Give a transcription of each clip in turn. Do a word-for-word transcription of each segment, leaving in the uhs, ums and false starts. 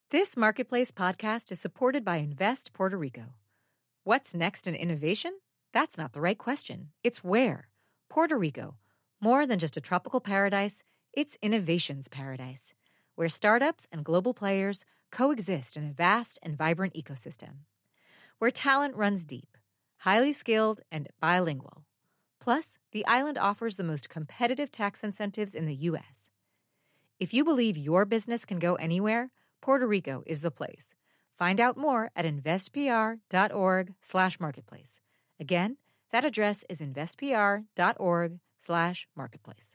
This Marketplace podcast is supported by Invest Puerto Rico. What's next in innovation? That's not the right question. It's where. Puerto Rico. More than just a tropical paradise, it's innovation's paradise, where startups and global players coexist in a vast and vibrant ecosystem. Where talent runs deep, highly skilled, and bilingual. Plus, the island offers the most competitive tax incentives in the U S. If you believe your business can go anywhere, Puerto Rico is the place. Find out more at investpr.org slash marketplace. Again, that address is investpr.org slash marketplace.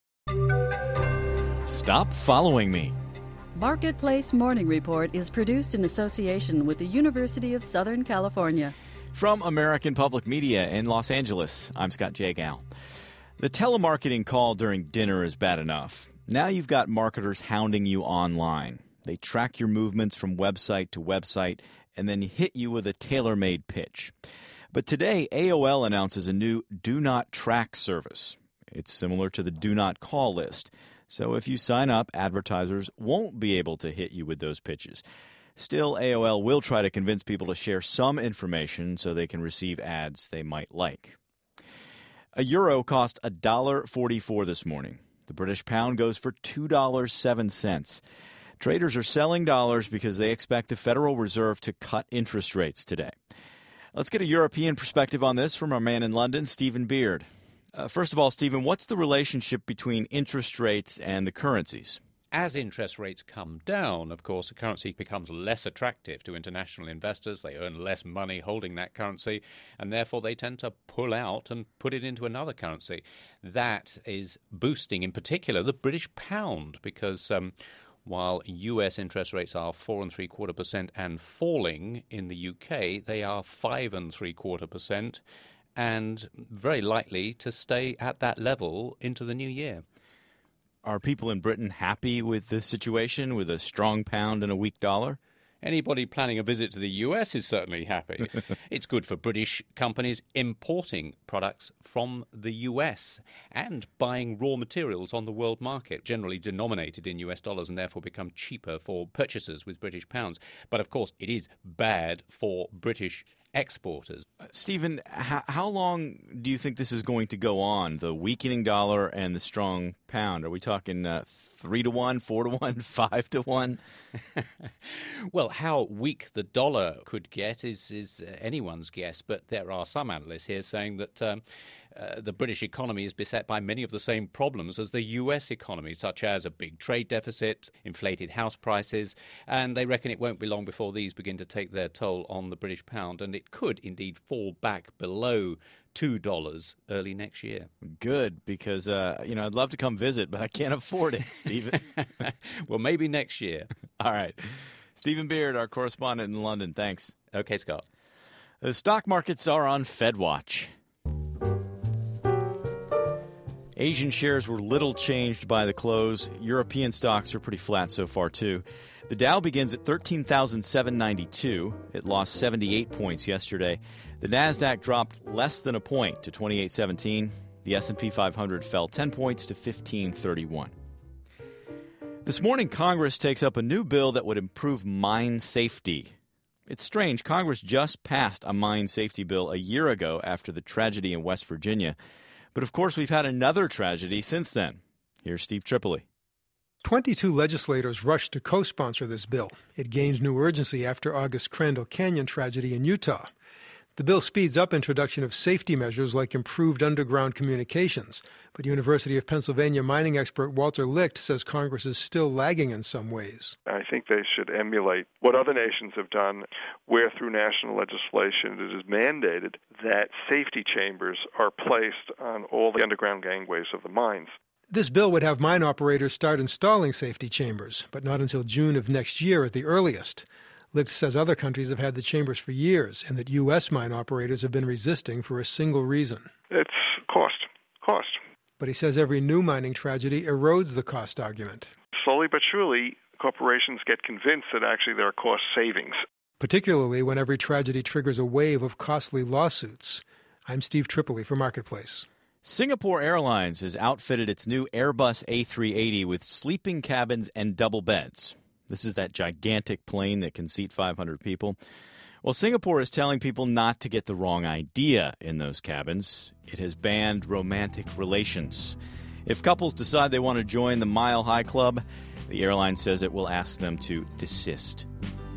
Stop following me. Marketplace Morning Report is produced in association with the University of Southern California. From American Public Media in Los Angeles, I'm Scott Jagal. The telemarketing call during dinner is bad enough. Now you've got marketers hounding you online. They track your movements from website to website and then hit you with a tailor-made pitch. But today, A O L announces a new Do Not Track service. It's similar to the Do Not Call list. So if you sign up, advertisers won't be able to hit you with those pitches. Still, A O L will try to convince people to share some information so they can receive ads they might like. A euro cost one dollar forty-four this morning. The British pound goes for two dollars and seven cents. Traders are selling dollars because they expect the Federal Reserve to cut interest rates today. Let's get a European perspective on this from our man in London, Stephen Beard. Uh, first of all, Stephen, what's the relationship between interest rates and the currencies? As interest rates come down, of course, the currency becomes less attractive to international investors. They earn less money holding that currency, and therefore they tend to pull out and put it into another currency. That is boosting, in particular, the British pound, because um, while U S interest rates are four and three quarter percent and falling in the U K, they are five and three quarter percent and very likely to stay at that level into the new year. Are people in Britain happy with the situation, with a strong pound and a weak dollar? Anybody planning a visit to the U S is certainly happy. It's good for British companies importing products from the U S and buying raw materials on the world market, generally denominated in U S dollars and therefore become cheaper for purchasers with British pounds. But of course, it is bad for British exporters. Uh, Stephen, h- how long do you think this is going to go on, the weakening dollar and the strong pound? Are we talking uh, three to one, four to one, five to one? Well, how weak the dollar could get is, is anyone's guess, but there are some analysts here saying that um, uh, the British economy is beset by many of the same problems as the U S economy, such as a big trade deficit, inflated house prices, and they reckon it won't be long before these begin to take their toll on the British pound, and it could indeed fall back below two dollars early next year. Good, because uh, you know I'd love to come visit, but I can't afford it, Stephen. Well, maybe next year. All right. Stephen Beard, our correspondent in London. Thanks. Okay, Scott. The stock markets are on FedWatch. Asian shares were little changed by the close. European stocks are pretty flat so far, too. The Dow begins at thirteen thousand seven hundred ninety-two. It lost seventy-eight points yesterday. The Nasdaq dropped less than a point to twenty-eight seventeen. The S and P five hundred fell ten points to fifteen thirty-one. This morning, Congress takes up a new bill that would improve mine safety. It's strange. Congress just passed a mine safety bill a year ago after the tragedy in West Virginia. But, of course, we've had another tragedy since then. Here's Steve Tripoli. twenty-two legislators rushed to co-sponsor this bill. It gained new urgency after August Crandall Canyon tragedy in Utah. The bill speeds up introduction of safety measures like improved underground communications. But University of Pennsylvania mining expert Walter Licht says Congress is still lagging in some ways. I think they should emulate what other nations have done, where through national legislation it is mandated that safety chambers are placed on all the underground gangways of the mines. This bill would have mine operators start installing safety chambers, but not until June of next year at the earliest. Licht says other countries have had the chambers for years and that U S mine operators have been resisting for a single reason. It's cost. Cost. But he says every new mining tragedy erodes the cost argument. Slowly but surely, corporations get convinced that actually there are cost savings. Particularly when every tragedy triggers a wave of costly lawsuits. I'm Steve Tripoli for Marketplace. Singapore Airlines has outfitted its new Airbus A three eighty with sleeping cabins and double beds. This is that gigantic plane that can seat five hundred people. Well, Singapore is telling people not to get the wrong idea in those cabins. It has banned romantic relations. If couples decide they want to join the Mile High Club, the airline says it will ask them to desist.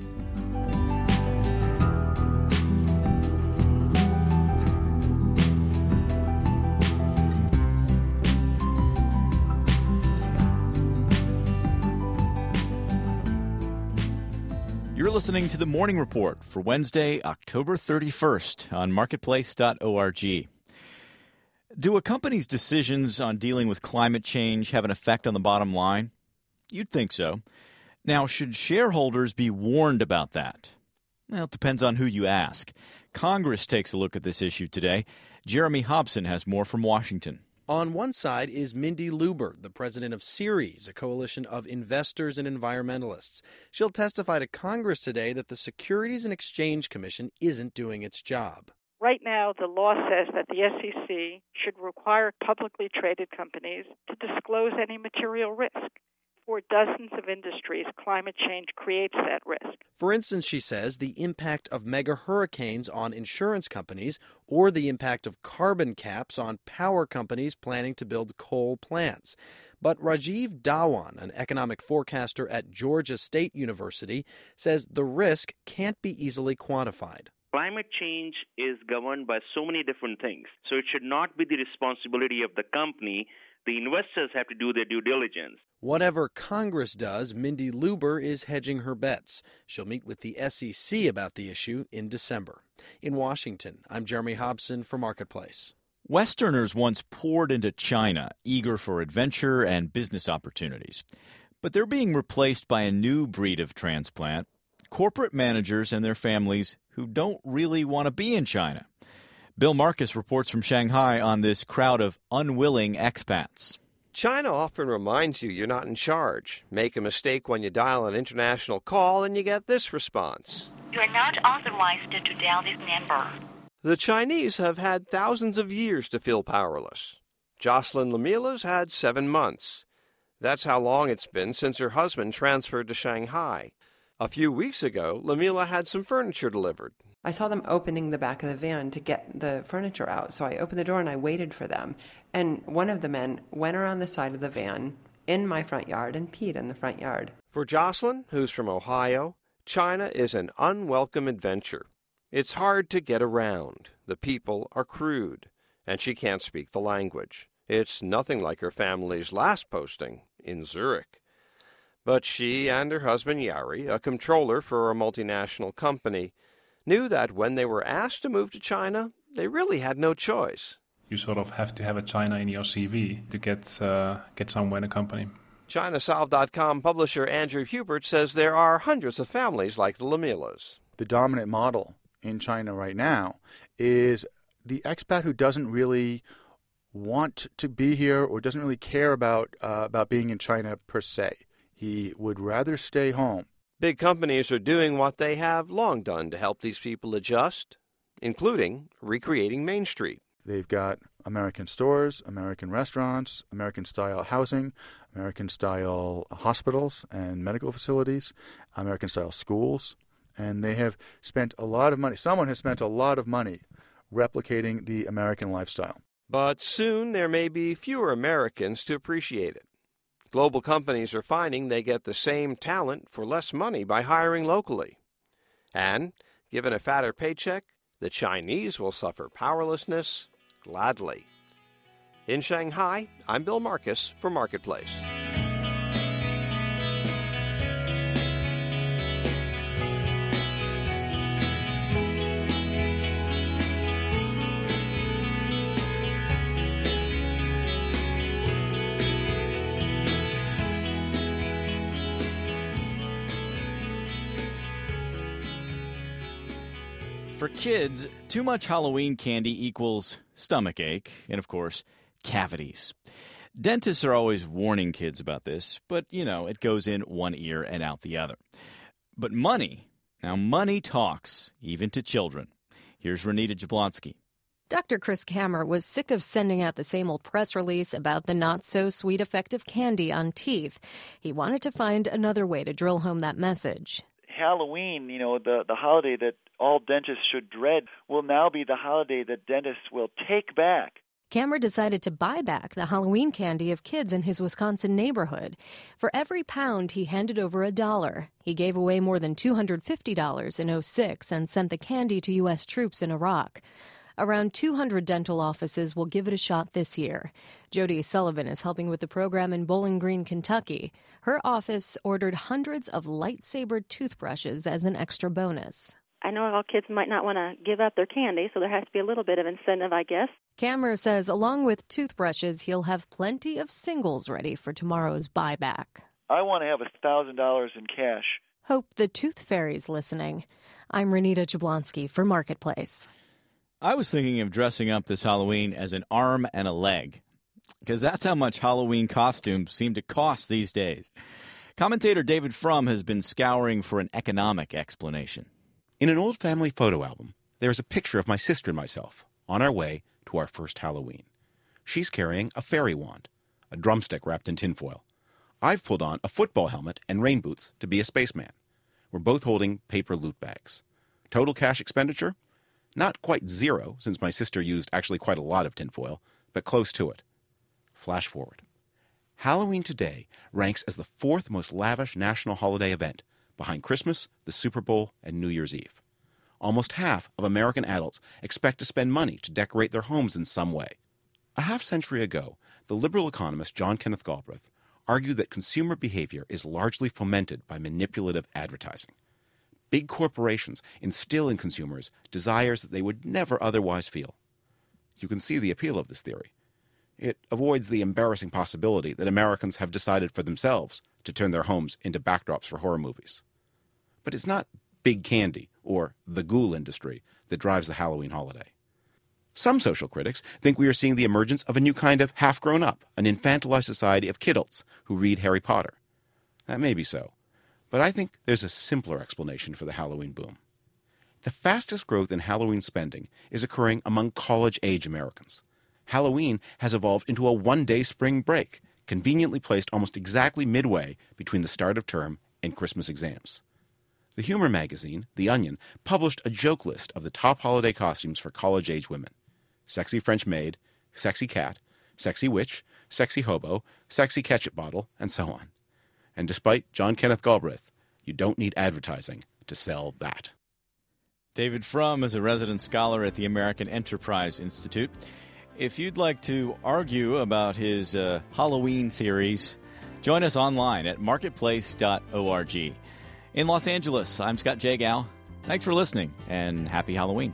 You're listening to The Morning Report for Wednesday, October thirty-first on marketplace dot org. Do a company's decisions on dealing with climate change have an effect on the bottom line? You'd think so. Now, should shareholders be warned about that? Well, it depends on who you ask. Congress takes a look at this issue today. Jeremy Hobson has more from Washington. On one side is Mindy Luber, the president of Ceres, a coalition of investors and environmentalists. She'll testify to Congress today that the Securities and Exchange Commission isn't doing its job. Right now, the law says that the S E C should require publicly traded companies to disclose any material risk. For dozens of industries, climate change creates that risk. For instance, she says, the impact of mega hurricanes on insurance companies or the impact of carbon caps on power companies planning to build coal plants. But Rajiv Dhawan, an economic forecaster at Georgia State University, says the risk can't be easily quantified. Climate change is governed by so many different things, so it should not be the responsibility of the company. The investors have to do their due diligence. Whatever Congress does, Mindy Luber is hedging her bets. She'll meet with the S E C about the issue in December. In Washington, I'm Jeremy Hobson for Marketplace. Westerners once poured into China, eager for adventure and business opportunities. But they're being replaced by a new breed of transplant, corporate managers and their families who don't really want to be in China. Bill Marcus reports from Shanghai on this crowd of unwilling expats. China often reminds you you're not in charge. Make a mistake when you dial an international call and you get this response. You are not authorized to dial this number. The Chinese have had thousands of years to feel powerless. Jocelyn Lamila's had seven months. That's how long it's been since her husband transferred to Shanghai. A few weeks ago, Lamila had some furniture delivered. I saw them opening the back of the van to get the furniture out, so I opened the door and I waited for them. And one of the men went around the side of the van in my front yard and peed in the front yard. For Jocelyn, who's from Ohio, China is an unwelcome adventure. It's hard to get around. The people are crude, and she can't speak the language. It's nothing like her family's last posting in Zurich. But she and her husband Yari, a controller for a multinational company, knew that when they were asked to move to China, they really had no choice. You sort of have to have a China in your C V to get uh, get somewhere in a company. China Solve dot com publisher Andrew Hubert says there are hundreds of families like the Lamilas. The dominant model in China right now is the expat who doesn't really want to be here or doesn't really care about uh, about being in China per se. He would rather stay home. Big companies are doing what they have long done to help these people adjust, including recreating Main Street. They've got American stores, American restaurants, American-style housing, American-style hospitals and medical facilities, American-style schools, and they have spent a lot of money. Someone has spent a lot of money replicating the American lifestyle. But soon there may be fewer Americans to appreciate it. Global companies are finding they get the same talent for less money by hiring locally. And, given a fatter paycheck, the Chinese will suffer powerlessness gladly. In Shanghai, I'm Bill Marcus for Marketplace. For kids, too much Halloween candy equals stomach ache and, of course, cavities. Dentists are always warning kids about this, but, you know, it goes in one ear and out the other. But money, now money talks, even to children. Here's Renita Jablonski. Doctor Chris Kammer was sick of sending out the same old press release about the not-so-sweet effect of candy on teeth. He wanted to find another way to drill home that message. Halloween, you know, the, the holiday that all dentists should dread, will now be the holiday that dentists will take back. Kammer decided to buy back the Halloween candy of kids in his Wisconsin neighborhood. For every pound, he handed over a dollar. He gave away more than two hundred fifty dollars in oh six and sent the candy to U S troops in Iraq. Around two hundred dental offices will give it a shot this year. Jody Sullivan is helping with the program in Bowling Green, Kentucky. Her office ordered hundreds of lightsaber toothbrushes as an extra bonus. I know all kids might not want to give up their candy, so there has to be a little bit of incentive, I guess. Kammer says along with toothbrushes, he'll have plenty of singles ready for tomorrow's buyback. I want to have one thousand dollars in cash. Hope the Tooth Fairy's listening. I'm Renita Jablonski for Marketplace. I was thinking of dressing up this Halloween as an arm and a leg, because that's how much Halloween costumes seem to cost these days. Commentator David Frum has been scouring for an economic explanation. In an old family photo album, there is a picture of my sister and myself on our way to our first Halloween. She's carrying a fairy wand, a drumstick wrapped in tinfoil. I've pulled on a football helmet and rain boots to be a spaceman. We're both holding paper loot bags. Total cash expenditure? Not quite zero, since my sister used actually quite a lot of tinfoil, but close to it. Flash forward. Halloween today ranks as the fourth most lavish national holiday event, behind Christmas, the Super Bowl, and New Year's Eve. Almost half of American adults expect to spend money to decorate their homes in some way. A half century ago, the liberal economist John Kenneth Galbraith argued that consumer behavior is largely fomented by manipulative advertising. Big corporations instill in consumers desires that they would never otherwise feel. You can see the appeal of this theory. It avoids the embarrassing possibility that Americans have decided for themselves to turn their homes into backdrops for horror movies. But it's not big candy or the ghoul industry that drives the Halloween holiday. Some social critics think we are seeing the emergence of a new kind of half-grown-up, an infantilized society of kidults who read Harry Potter. That may be so, but I think there's a simpler explanation for the Halloween boom. The fastest growth in Halloween spending is occurring among college-age Americans. Halloween has evolved into a one-day spring break, conveniently placed almost exactly midway between the start of term and Christmas exams. The humor magazine, The Onion, published a joke list of the top holiday costumes for college-age women. Sexy French maid, sexy cat, sexy witch, sexy hobo, sexy ketchup bottle, and so on. And despite John Kenneth Galbraith, you don't need advertising to sell that. David Frum is a resident scholar at the American Enterprise Institute. If you'd like to argue about his uh, Halloween theories, join us online at marketplace dot org. In Los Angeles, I'm Scott Jagow. Thanks for listening, and happy Halloween.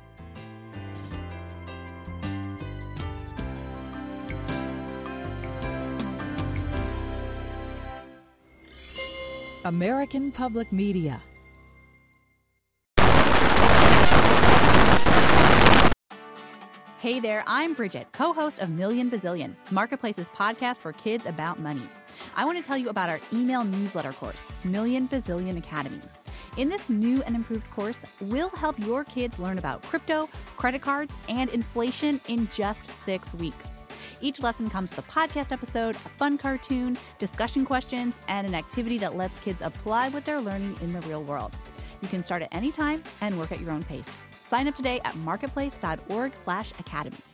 American Public Media. Hey there, I'm Bridget, co-host of Million Bazillion, Marketplace's podcast for kids about money. I want to tell you about our email newsletter course, Million Bazillion Academy. In this new and improved course, we'll help your kids learn about crypto, credit cards, and inflation in just six weeks. Each lesson comes with a podcast episode, a fun cartoon, discussion questions, and an activity that lets kids apply what they're learning in the real world. You can start at any time and work at your own pace. Sign up today at marketplace dot org slash academy.